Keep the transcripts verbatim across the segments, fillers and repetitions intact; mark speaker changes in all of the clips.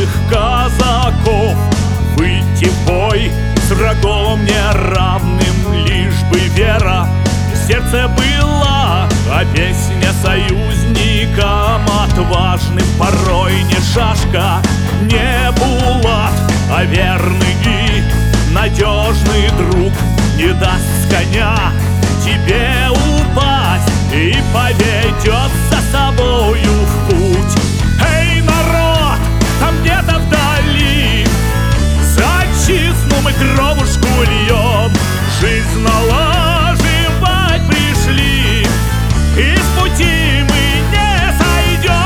Speaker 1: казаков выйти в бой с врагом неравным, лишь бы вера в сердце была, а песня союзникам отважным порой не шашка, не булат, а верный и надежный друг не даст с коня тебе упасть и поведет за собою в путь. Эй, народ, там где-то вдали за отчизну мы кровушку льем, жизнь налаживать пришли, и с пути мы не сойдем.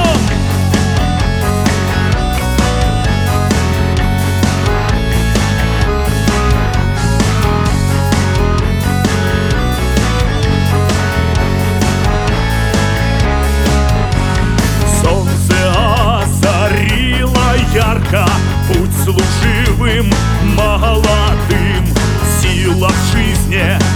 Speaker 1: Ярко путь служивым молодым, сила в жизни